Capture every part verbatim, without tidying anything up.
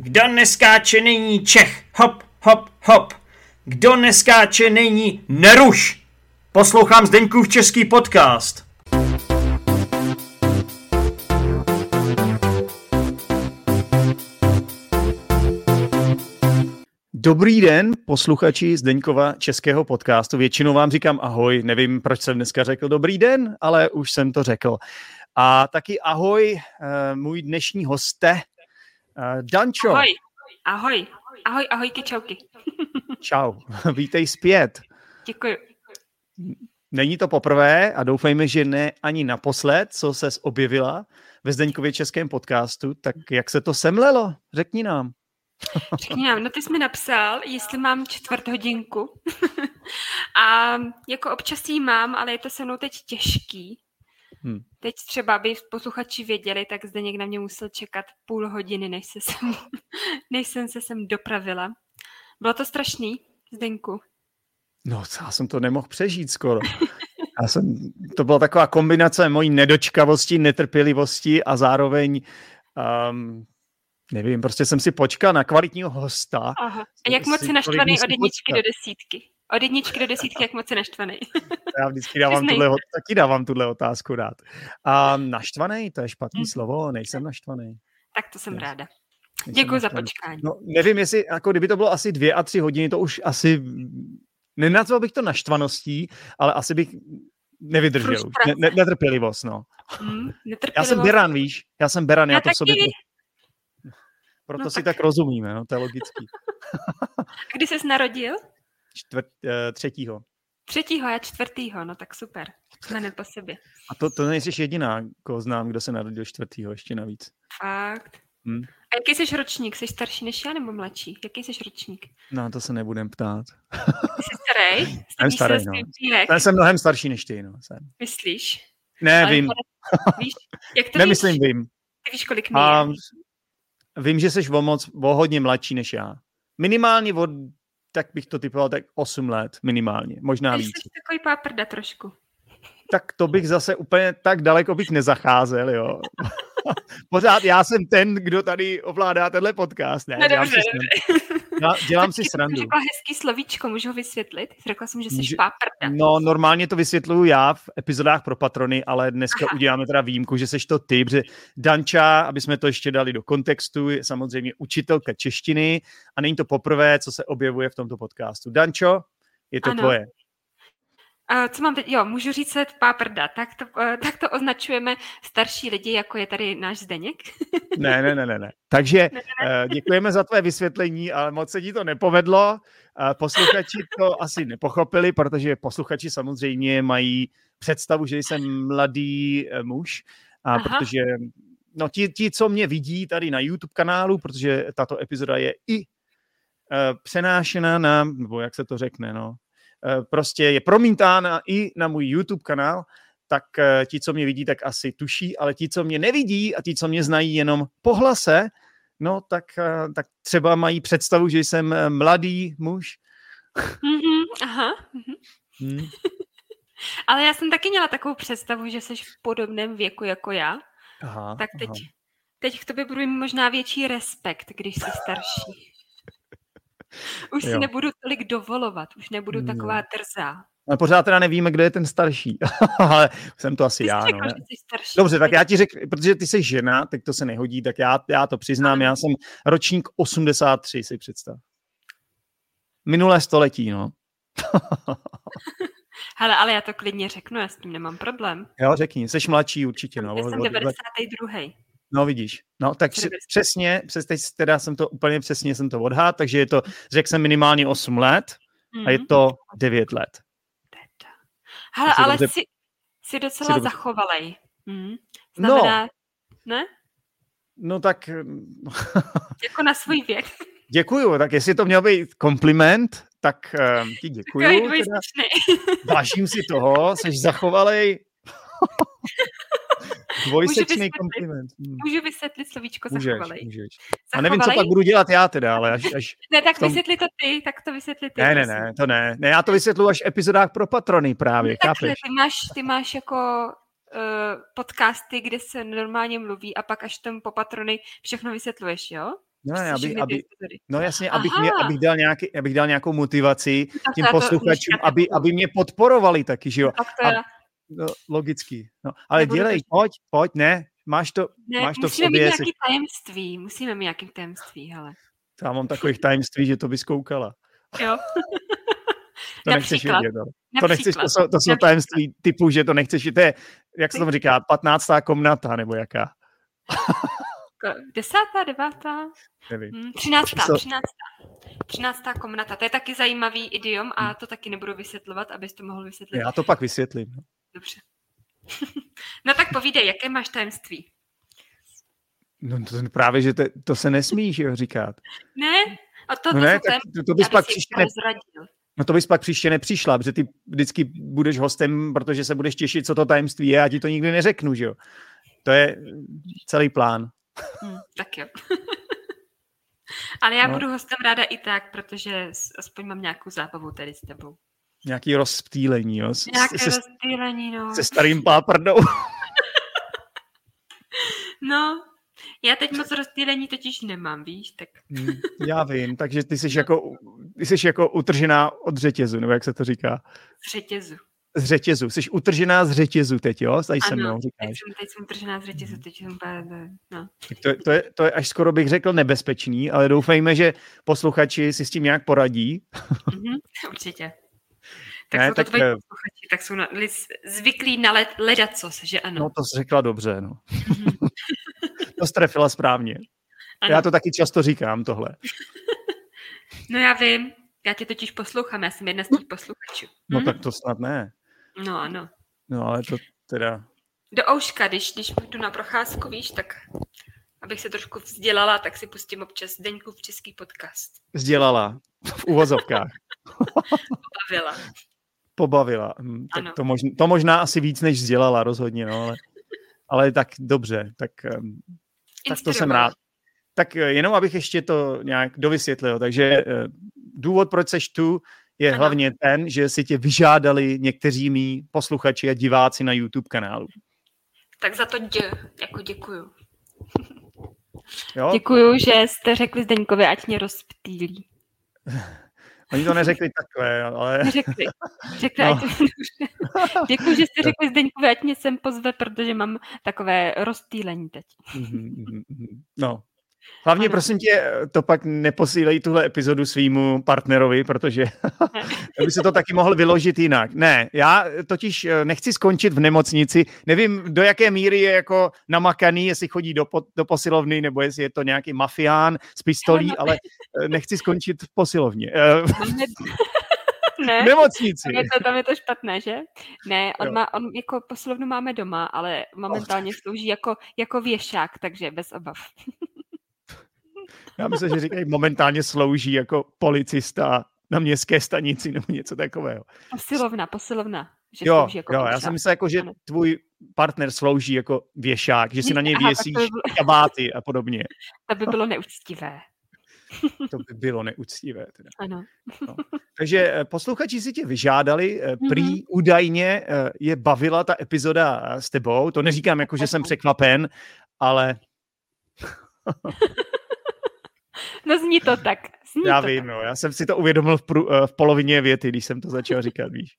Kdo neskáče, není Čech. Hop, hop, hop. Kdo neskáče, není Neruš. Poslouchám Zdeňkův český podcast. Dobrý den, posluchači Zdeňkova českého podcastu. Většinou vám říkám ahoj, nevím, proč jsem dneska řekl dobrý den, ale už jsem to řekl. A taky ahoj, můj dnešní hoste, Dančo. Ahoj, ahoj, ahoj, ahojky, čauky. Čau, vítej zpět. Děkuji. Není to poprvé a doufejme, že ne ani naposled, co ses objevila ve Zdeňkově českém podcastu, tak jak se to semlelo? Řekni nám. Řekni nám, no ty jsi mi napsal, jestli mám čtvrt hodinku. A jako občas jí mám, ale je to se mnou teď těžký. Hmm. Teď třeba, aby posluchači věděli, tak Zdeněk na mě musel čekat půl hodiny, než, se sem, než jsem se sem dopravila. Bylo to strašný, Zdeňku? No, já jsem to nemohl přežít skoro. Já jsem, to byla taková kombinace mojí nedočkavosti, netrpělivosti a zároveň, um, nevím, prostě jsem si počkal na kvalitního hosta. Aha. A jak moc jsi naštvaný od jedničky do desítky? Od jedničky do desítky, jak moc jsi naštvaný? Já vždycky dávám tuhle, taky dávám tuhle otázku rád. A naštvaný, to je špatný hmm. slovo, nejsem naštvaný. Tak to jsem yes. ráda. Děkuji za počkání. No, nevím, jestli, jako kdyby to bylo asi dvě a tři hodiny, to už asi, nenazval bych to naštvaností, ale asi bych nevydržel. Ne, ne, netrpělivost, no. Hmm, já jsem beran, víš? Já jsem beran, já, já to taky. v sobě... Proto no, si tak... tak rozumíme, no, to je logický. Kdy jsi narodil? Čtvrt, uh, třetího. Třetího, já čtvrtýho, no tak super. Hned po sobě. A to, to nejsi jediná, koho znám, kdo se narodil čtvrtýho, ještě navíc. Fakt. Hmm. A jaký jsi ročník? Jsi starší než já nebo mladší? Jaký jsi ročník? No, to se nebudem ptát. Jsi starý? Jsem starý, no. Já jsem mnohem starší než ty, no. Jsem. Myslíš? Ne, ale vím. Víš, jak to Nemyslím, víš? vím. Ty víš, kolik mi A vím, že jsi o moc, o hodně mladší než já. Minimálně od, tak bych to typoval, tak osm let, minimálně, možná Ty víc. Jsi takový páprda trošku. Tak to bych zase úplně tak daleko bych nezacházel, jo. Pořád já jsem ten, kdo tady ovládá tenhle podcast, ne? No Dělám dobře, si dobře. Já dělám si srandu. Jsi řekla hezký slovíčko, můžu ho vysvětlit? Řekla jsem, že jsi páprda. No, normálně to vysvětluju já v epizodách pro patrony, ale dneska Aha. uděláme teda výjimku, že seš to ty, protože Danča, aby jsme to ještě dali do kontextu, je samozřejmě učitelka češtiny a není to poprvé, co se objevuje v tomto podcastu. Dančo, je to ano. tvoje. Uh, co mám teď? Jo, můžu říct páprda. Tak to, uh, tak to označujeme starší lidi, jako je tady náš Zdeněk. ne, ne, ne, ne, ne. Takže ne, ne. Uh, děkujeme za tvé vysvětlení, ale moc se ti to nepovedlo. Uh, posluchači to asi nepochopili, protože posluchači samozřejmě mají představu, že jsem mladý uh, muž. A Aha. protože no, ti, ti, co mě vidí tady na YouTube kanálu, protože tato epizoda je i uh, přenášena na, nebo jak se to řekne, no, prostě je promítána i na můj YouTube kanál, tak ti, co mě vidí, tak asi tuší, ale ti, co mě nevidí a ti, co mě znají jenom po hlase, no tak, tak třeba mají představu, že jsem mladý muž. Mm-hmm, aha. Mm-hmm. Hmm. Ale já jsem taky měla takovou představu, že jsi v podobném věku jako já. Aha, tak teď, aha. teď k tobě budu mít možná větší respekt, když jsi starší. Už si jo. nebudu tolik dovolovat, už nebudu taková trzá. Ale pořád teda nevíme, kdo je ten starší, ale jsem to asi ty já. Řekl, no. že jsi starší. Dobře, tak já ti řeknu, protože ty jsi žena, tak to se nehodí, tak já, já to přiznám, já jsem ročník osmdesát tři, si představ. Minulé století, no. Hele, ale já to klidně řeknu, já s tím nemám problém. Jo, řekni, jsi mladší určitě. No. Já jsem devadesátý druhý. No vidíš, no tak přesně, přes teď teda jsem to úplně přesně jsem to odhad, takže je to, řekl jsem minimálně osm let mm. a je to devět let. Hele, ale dobře... jsi, jsi docela jsi zachovalej. Mm. Znamená, no. ne? No tak... jako na svůj věk. Děkuju, tak jestli to měl být kompliment, tak um, ti děkuju. Teda. Vážím si toho, jsi zachovalej. Dvojsečný kompliment. Hmm. Můžu vysvětlit slovíčko můžeš, zachovalej? Můžeš. A nevím, co pak budu dělat já teda, ale až... až ne, tak tom... vysvětli to ty, tak to vysvětli ty. Ne, ne, ne, to ne. Ne, já to vysvětlu až v epizodách pro patrony právě, no, chápeš? Takhle, ty máš, ty máš jako uh, podcasty, kde se normálně mluví a pak až tam po patrony všechno vysvětluješ, jo? No, aby, aby, no jasně, abych, mě, abych, dal nějaký, abych dal nějakou motivaci no, těm posluchačům, aby, aby mě podporovali taky, že jo. No, tak to je... A, no, logicky. No, ale Nebudu dělej, to... pojď, pojď, ne, máš to, ne, máš to v sobě. Musíme mít nějaký tajemství, musíme mít nějaký tajemství, hele. Já mám takových tajemství, že to bys koukala. Jo. To nechceš vědět, ale. To, nechceš, to jsou, to jsou tajemství typu, že to nechceš, to je, jak se tomu říká, patnáctá komnata, nebo jaká? Desátá, devátá? Nevím. Třináctá, třináctá. Třináctá komnata, to je taky zajímavý idiom a to taky nebudu vysvětlovat, abys to mohl vysvětlit. Já to pak vysvětlím. Dobře. No tak povídej, jaké máš tajemství? No to právě, že to, to se nesmíš, jo, říkat. Ne, a to, no to, ne, to, tak to, to bys pak příště ne... No to bys pak příště nepřišla, protože ty vždycky budeš hostem, protože se budeš těšit, co to tajemství je a ti to nikdy neřeknu, že jo. To je celý plán. Hmm, tak jo. Ale já no. budu hostem ráda i tak, protože aspoň mám nějakou zábavu tady s tebou. Nějaký rozptýlení, jo. Nějaké se, rozptýlení, no. Se starým páprdou. No, já teď moc rozptýlení totiž nemám, víš, tak. Já vím, takže ty jsi jako, ty jsi jako utržená od řetězu, nebo jak se to říká? Z řetězu. Z řetězu. Jsi utržená z řetězu teď, jo? Tady ano, se mnou říkáš. Teď jsem, teď jsem utržená z řetězu, teď jsem no. To, to, je, to je až skoro bych řekl nebezpečný, ale doufejme, že posluchači si s tím nějak poradí. Mm-hmm, určitě. Tak ne, jsou to tak, tvoji posluchači, tak jsou na, zvyklí na led, ledacos, že ano. No to jsi řekla dobře, no. Mm-hmm. To strefila správně. Ano. Já to taky často říkám, tohle. No já vím, já tě totiž poslouchám, já jsem jedna z těch posluchačů. No hm? tak to snad ne. No ano. No ale to teda... Do ouška, když, když jdu na procházku, víš, tak abych se trošku vzdělala, tak si pustím občas Zdeňkův český podcast. Vzdělala. V uvozovkách. Pobavila. Pobavila. Hm, tak to, možná, to možná asi víc, než vzdělala rozhodně, no ale, ale tak dobře, tak, tak to jsem rád. Tak jenom abych ještě to nějak dovysvětlil, takže důvod, proč seš tu, je ano. hlavně ten, že si tě vyžádali někteří mý posluchači a diváci na YouTube kanálu. Tak za to dě, jako děkuju. Jo? Děkuju, že jste řekli Zdeňkovi, ať mě rozptýlí. Oni to neřekli takhle, ale... Neřekli. Řekli, no. ať... Děkuju, že jste řekli Zdeňkovi, ať mě sem pozve, protože mám takové rozptýlení teď. No. Hlavně, ano. prosím tě, to pak neposílej tuhle epizodu svýmu partnerovi, protože by se to taky mohl vyložit jinak. Ne, já totiž nechci skončit v nemocnici. Nevím, do jaké míry je jako namakaný, jestli chodí do, po, do posilovny, nebo jestli je to nějaký mafián s pistolí, ale, ale nechci skončit v posilovně. Ne, v nemocnici. Tam je, to, tam je to špatné, že? Ne, on, má, on jako posilovnu máme doma, ale momentálně slouží jako, jako věšák, takže bez obav. Já myslím, že říkají, momentálně slouží jako policista na městské stanici nebo něco takového. Posilovna, posilovna. Že jo, slouží jako jo já jsem myslel, jako, že ano. tvůj partner slouží jako věšák, že si na něj Aha, věsíš by bylo... kabáty a podobně. To by bylo neúctivé. To by bylo neúctivé. Teda. Ano. No. Takže posluchači si tě vyžádali, prý mm-hmm. údajně je bavila ta epizoda s tebou, to neříkám jako, že jsem překvapen, ale... No zní to tak. Zní já to vím, tak. no, já jsem si to uvědomil v, pru, v polovině věty, když jsem to začal říkat, víš.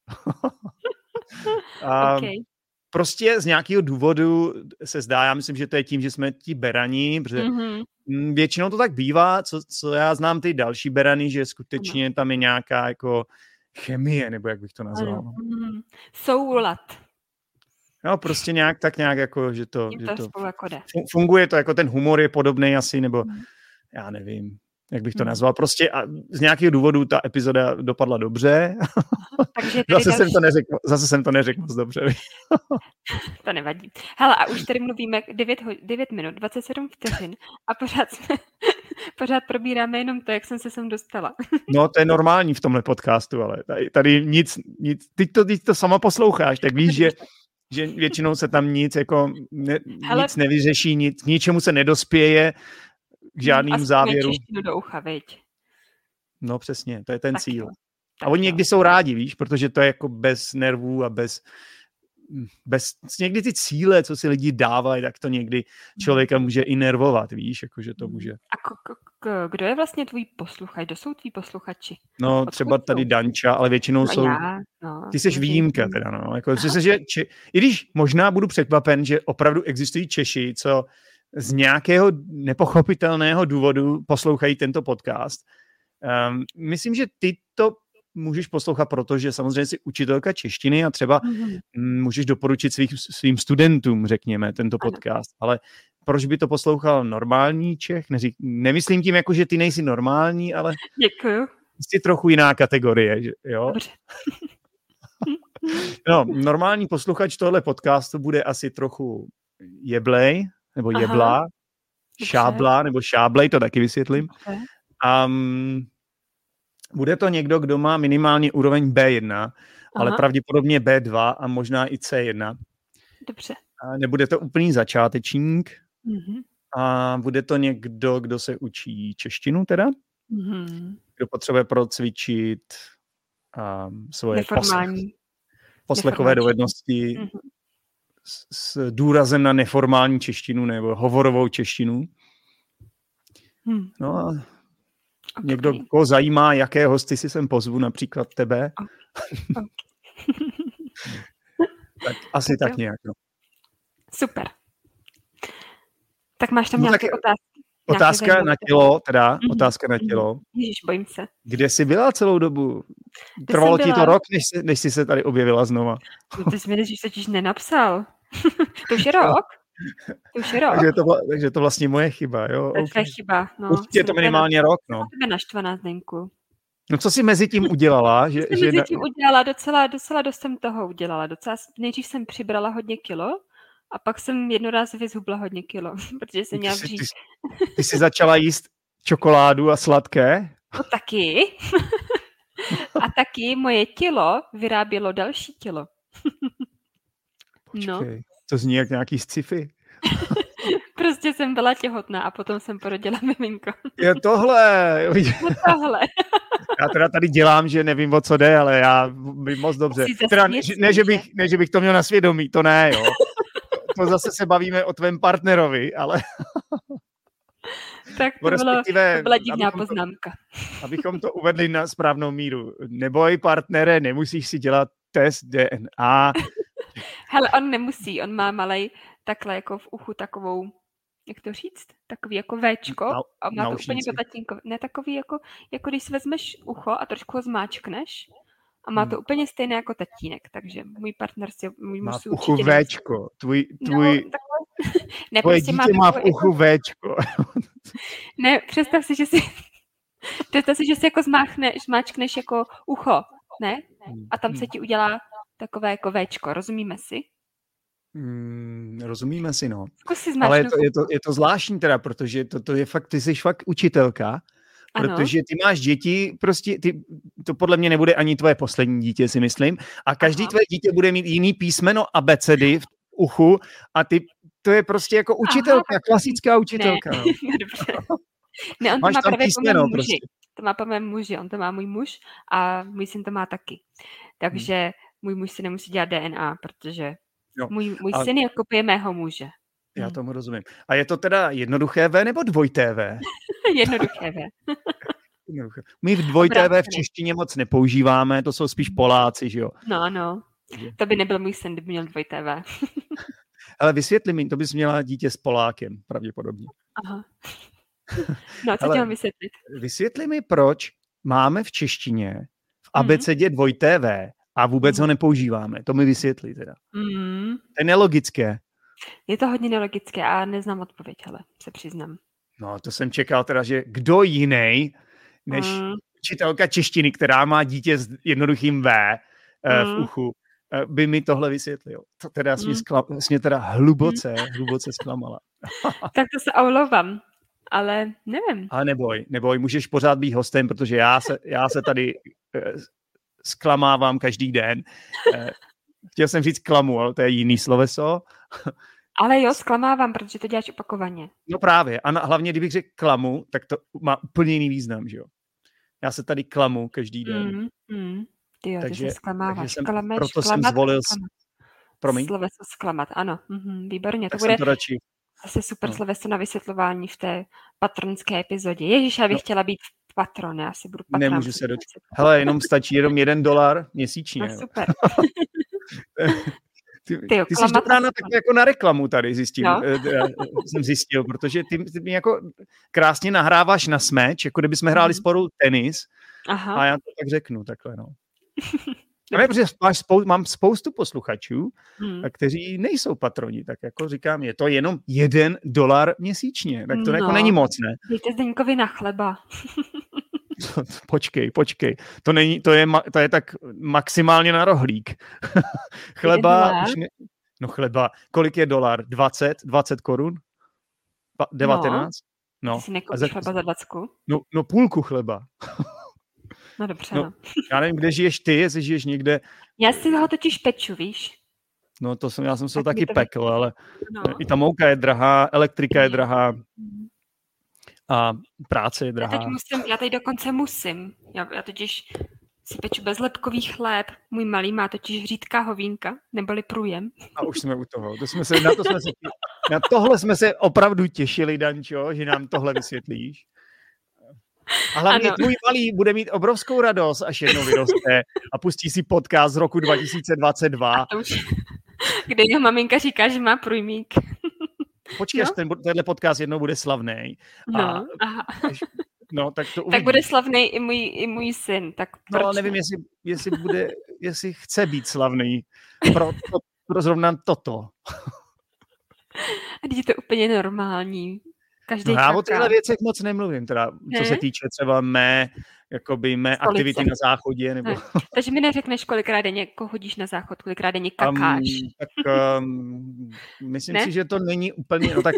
A okay. Prostě z nějakého důvodu se zdá, já myslím, že to je tím, že jsme ti berani, protože mm-hmm. většinou to tak bývá, co, co já znám ty další berany, že skutečně tam je nějaká jako chemie, nebo jak bych to nazval. Mm-hmm. Soulad. No, prostě nějak tak nějak jako, že to, že to, to jako funguje to, jako ten humor je podobný asi, nebo mm. já nevím, jak bych to nazval. Prostě a z nějakého důvodu ta epizoda dopadla dobře. Takže zase, další... jsem to neřekl, zase jsem to neřekl moc dobře. To nevadí. Hele, a už tady mluvíme devět minut, dvacet sedm vteřin a pořád jsme, pořád probíráme jenom to, jak jsem se sem dostala. No, to je normální v tomhle podcastu, ale tady, tady nic, nic ty to, ty to sama posloucháš, tak víš, že že většinou se tam nic jako ne, Hele, nic nevyřeší, nic, k ničemu se nedospěje k žádným závěru. Do ucha, veď. No přesně, to je ten tak cíl. jo. A oni jo. někdy jsou rádi, víš, protože to je jako bez nervů a bez bez, někdy ty cíle, co si lidi dávají, tak to někdy člověka může i nervovat, víš, jakože to může. A k- k- k- kdo je vlastně tvůj posluchač? Kdo jsou tví posluchači? No, Odkud třeba tady jsou? Danča, ale většinou No jsou... já, no, Ty jsi výjimka teda, no. Jako, se, že, či, I když možná budu překvapen, že opravdu existují Češi, co z nějakého nepochopitelného důvodu poslouchají tento podcast. Um, myslím, že ty to můžeš poslouchat, protože samozřejmě jsi učitelka češtiny a třeba mm-hmm. můžeš doporučit svých, svým studentům, řekněme, tento podcast. Ano. Ale proč by to poslouchal normální Čech? Neřík, nemyslím tím, jako, že ty nejsi normální, ale děkuju. Jsi trochu jiná kategorie, jo? Dobře. No, normální posluchač tohle podcastu bude asi trochu jeblej, nebo jeblá, Aha. šábla, nebo šáblej, to taky vysvětlím. Okay. Um, bude to někdo, kdo má minimálně úroveň bé jedna, Aha. ale pravděpodobně bé dva a možná i cé jedna. Dobře. A nebude to úplný začátečník. Mm-hmm. A bude to někdo, kdo se učí češtinu teda. Mm-hmm. Kdo potřebuje procvičit um, svoje neformální. Poslech, poslechové neformální. dovednosti mm-hmm. s, s důrazem na neformální češtinu nebo hovorovou češtinu. Mm. No a okay. někdo, koho zajímá, jaké hosty si sem pozvu, například tebe. Okay. tak asi tak, tak nějak. No. Super. Tak máš tam no nějaké tak, otázky? Otázka nějaké na tělo, teda. Mm-hmm. Otázka na tělo. Ježiš, bojím se. Kde jsi byla celou dobu? Trvalo ti to rok, než, než jsi se tady objevila znova? No ty jsi mi než totiž nenapsal. To už je rok. To už je rok. takže, to, takže to vlastně moje chyba, jo? To je okay. chyba, no. Určitě je to minimálně rok, no. Jsem tebe naštvaná, Zdenku. No co jsi mezi tím udělala? Že, jsem že mezi na... tím udělala, docela, docela dost jsem toho udělala. Docela, nejdřív jsem přibrala hodně kilo a pak jsem jednorázově zhubla hodně kilo, protože jsem měla ty, vříž. ty, ty jsi začala jíst čokoládu a sladké? No taky. A taky moje tělo vyrábělo další tělo. Počkej, no. To zní jak nějaký sci-fi. Prostě jsem byla těhotná a potom jsem porodila miminko. Je tohle. Je tohle. Já teda tady dělám, že nevím, o co jde, ale já vím moc dobře. Teda, ne, ne, že bych, ne, že bych to měl na svědomí, to ne, jo. To zase se bavíme o tvém partnerovi, ale... Tak to, bylo, to byla divná poznámka. To, abychom to uvedli na správnou míru. Neboj, partnere, nemusíš si dělat test D N A. Hele, on nemusí, on má malej takhle jako v uchu takovou, jak to říct, takový jako véčko na, a má to úplně to tatínko, ne takový jako, jako když si vezmeš ucho a trošku ho zmáčkneš a má to hmm. úplně stejné jako tatínek, takže můj partner si, můj má muž si v uchu véčko, tvůj, tvůj, no, takhle, ne, tvoje prostě dítě má, má v uchu véčko. Ne, představ si, že si, představ si, že si jako zmáchneš, zmáčkneš jako ucho, ne? A tam se ti udělá takové jako véčko, rozumíme si? Hmm, rozumíme si, no. Zkus si ale je to, je, to, je to zvláštní teda, protože to, to je fakt, ty jsi fakt učitelka, protože ty máš děti, prostě ty, to podle mě nebude ani tvoje poslední dítě, si myslím, a každý Aha. tvoje dítě bude mít jiný písmeno abecedy v uchu a ty, to je prostě jako učitelka, Aha, klasická učitelka. Ne, no. ne on to máš má právě po mém muži. Prostě. To má po mém muži, on to má můj muž a můj syn to má taky. Takže hmm. můj muž si nemusí dělat D N A, protože jo. můj, můj a... syn je kopie mého muže. Já tomu rozumím. A je to teda jednoduché V nebo dvojité V? Jednoduché V. My v dvojité V v češtině moc nepoužíváme, to jsou spíš Poláci, že jo? No, no. To by nebyl můj syn, kdyby měl dvojité V. Ale vysvětli mi, to bys měla dítě s Polákem, pravděpodobně. Aha. No, co tě mám vysvětlit? Vysvětli mi, proč máme v češtině v abecedě mm. dvojité V a vůbec mm. ho nepoužíváme. To mi vysvětli teda. Mm. To je nelogické. Je to hodně nelogické a neznám odpověď, ale se přiznám. No, to jsem čekal teda, že kdo jiný než mm. učitelka češtiny, která má dítě s jednoduchým V mm. v uchu, by mi tohle vysvětlil. To teda mm. mě teda hluboce, mm. hluboce zklamala. Tak to se omlouvám. Ale nevím. Ale neboj, neboj, můžeš pořád být hostem, protože já se, já se tady eh, zklamávám každý den. Eh, chtěl jsem říct klamu, ale to je jiný sloveso. Ale jo, zklamávám, protože to děláš opakovaně. No právě. A na, hlavně, kdybych řekl klamu, tak to má úplně jiný význam, že jo. Já se tady klamu každý den. Mm, mm. Ty jo, takže, ty se zklamáváš. takže jsem, Klameš, proto klamat, jsem zvolil, Promiň. Sloveso zklamat, ano. Mhm, výborně. Tak to bude to radši. Zase super No. sloveso na vysvětlování v té patronské epizodě. Ježíš, já bych No. chtěla být patron, já si budu patron. Nemůžu se dočkat. Hele, jenom stačí jenom jeden dolar měsíčně. No, super. Ty, ty, jo, ty jsi dobrá na, tak jako na reklamu tady zjistím, no. jsem zjistil, protože ty, ty mi jako krásně nahráváš na smeč, jako kdybychom hráli mm. spolu tenis. Aha. A já to tak řeknu takhle, no. A ne, protože máš spou- mám spoustu posluchačů, hmm. kteří nejsou patroni, tak jako říkám, je to jenom jeden dolar měsíčně, tak to no. jako není moc, ne? Dejte Zdeňkovi na chleba. Počkej, počkej, to, není, to, je, to je tak maximálně na rohlík. Chleba, už ne, no chleba, kolik je dolar? dvacet, dvacet korun? devatenáct? No. no. Ty si nekoupíš za, chleba za dvacku? No, no půlku chleba. No dobře, no, no. Já nevím, kde žiješ ty, jestli žiješ někde. Já si ho totiž peču, víš? No to jsem, já jsem se tak taky to... pekl, ale no. i ta mouka je drahá, elektrika je drahá a práce je drahá. Já teď, musím, já teď dokonce musím. Já, já totiž si peču bezlepkový chléb. Můj malý má totiž řídká hovínka, neboli průjem. A už jsme u toho. To jsme se, na, to jsme se, na tohle jsme se opravdu těšili, Dančo, že nám tohle vysvětlíš. A hlavně ano. Tvůj malý bude mít obrovskou radost, až jednou vyroste a pustí si podcast z roku dva tisíce dvacet dva. Už, kde jeho maminka říká, že má průjmík. Počkej, no? ten, tenhle podcast jednou bude slavnej. No, a, aha. Až, no, tak to tak bude slavnej i můj, i můj syn. Tak no, ale nevím, jestli, jestli, bude, jestli chce být slavný pro, pro, pro zrovna toto. A teď je to úplně normální. Každý no, já o těchto věcech moc nemluvím, teda, ne? Co se týče třeba mé, jakoby mé Stolice. Aktivity na záchodě. Nebo... Takže mi neřekneš, kolikrát denně jako chodíš na záchod, kolikrát denně kakáš. Um, tak um, myslím ne? si, že to není úplně, no tak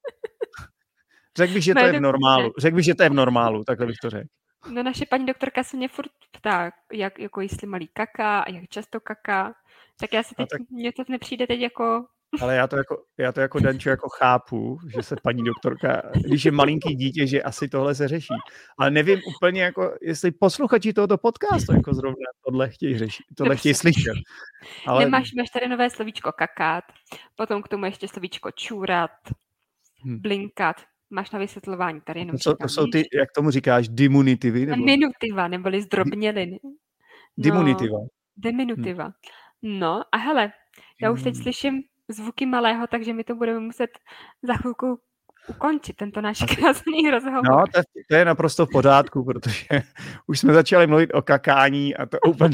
řekl bych, že to je v normálu. Řekl bych, že to je v normálu, takhle bych to řekl. No naše paní doktorka se mě furt ptá, jak, jako jestli malý kaká a jak často kaká. Tak já si teď, tak... mně to nepřijde teď jako... Ale já to jako, já to jako Dančo jako chápu, že se paní doktorka, když je malinký dítě, že asi tohle se řeší. Ale nevím úplně jako, jestli posluchači tohoto podcastu jako zrovna tohle chtějí řešit, tohle chtějí slyšet. Ale... Nemáš, máš tady nové slovíčko kakát, potom k tomu ještě slovíčko čůrat, hmm. blinkat, máš na vysvětlování tady jenom. To, to, to jsou ty, jak tomu říkáš, diminutivy? Nebo... Diminutiva, neboli zdrobněliny. No, diminutiva. Diminutiva. Hmm. No a hele, já už teď slyším zvuky malého, takže my to budeme muset za chvilku ukončit, tento náš krásný rozhovor. No, to, to je naprosto v pořádku, protože už jsme začali mluvit o kakání a to úplně...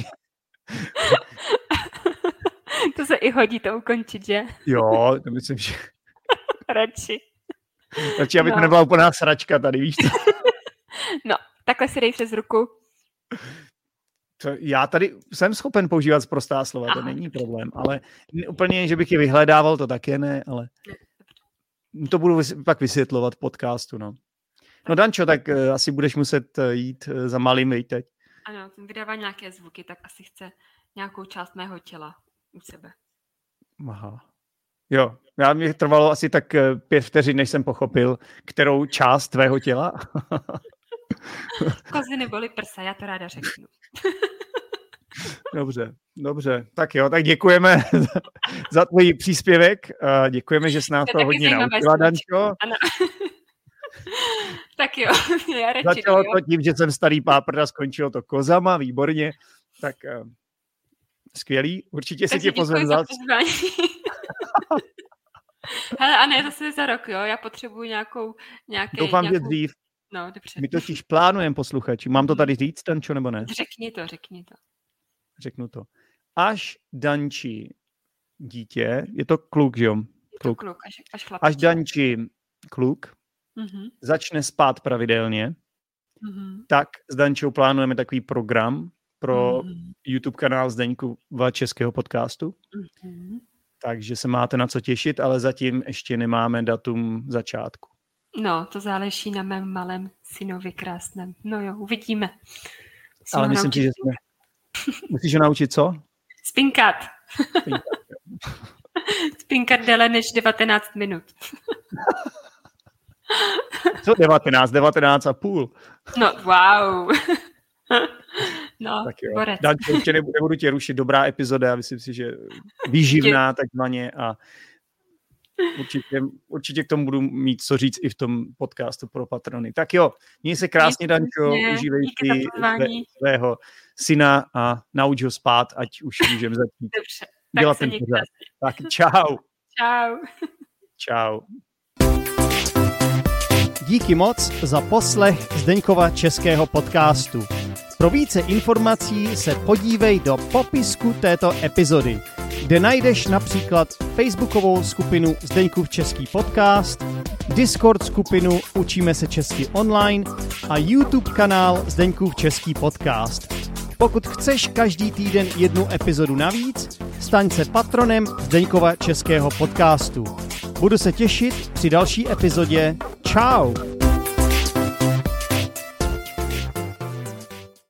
To se i hodí to ukončit, že? Jo, to myslím, že... Radši. Radši, aby no. to nebyla úplná sračka tady, víš co? No, takhle si dej přes ruku. To já tady jsem schopen používat sprostá slova, to Aha. není problém, ale úplně, že bych je vyhledával, to také ne, ale to budu pak vysvětlovat v podcastu, no. No Dančo, tak uh, asi budeš muset jít uh, za malým, vej teď. Ano, ten vydává nějaké zvuky, tak asi chce nějakou část mého těla u sebe. Aha. Jo, já mi trvalo asi tak uh, pět vteřin, než jsem pochopil, kterou část tvého těla. Kozy neboli prsa, já to ráda řeknu. Dobře, dobře. Tak jo, tak děkujeme za, za tvůj příspěvek. Uh, děkujeme, že jsi nás to hodně naučila, Dančo. Ano. Tak jo, já radši. Začalo to tím, že jsem starý páprda, skončilo to kozama, výborně. Tak uh, skvělý, určitě si tě pozvem za Hele, a ne, zase za rok, jo, já potřebuji nějakou... Nějaký, Doufám, nějakou... že dřív. No, dobře. My totiž plánujeme, posluchači. Mám to tady říct, Dančo, nebo ne? Řekni to, řekni to. Řeknu to. Až Danči dítě, je to kluk, že jo? Kluk. kluk až, až, až Danči kluk mm-hmm. začne spát pravidelně, mm-hmm. tak s Dančou plánujeme takový program pro mm-hmm. YouTube kanál Zdeňkova českého podcastu. Mm-hmm. Takže se máte na co těšit, ale zatím ještě nemáme datum začátku. No, to záleží na mém malém synovi krásném. No jo, uvidíme. Musím ale myslím si, že jsme... Musíš ho naučit co? Spinkat. Spinkat, Spinkat déle než devatenáct minut. Co devatenáct? devatenáct a půl. No, wow. No, tak jo. Dančo, ještě nebudu, nebudu tě rušit, dobrá epizoda, myslím si, že výživná takzvaně a určitě, určitě k tomu budu mít co říct i v tom podcastu pro patrony. Tak jo, měj se krásně, Dančo, užívej si svého syna a nauč ho spát, ať už můžeme začít. Dobře, dělat ten pořád. Tak čau. Čau. Čau. Díky moc za poslech Zdeňkova českého podcastu. Pro více informací se podívej do popisku této epizody, kde najdeš například facebookovou skupinu Zdeňkův český podcast, Discord skupinu Učíme se česky online a YouTube kanál Zdeňkův český podcast. Pokud chceš každý týden jednu epizodu navíc, staň se patronem Zdeňkova českého podcastu. Budu se těšit při další epizodě. Čau!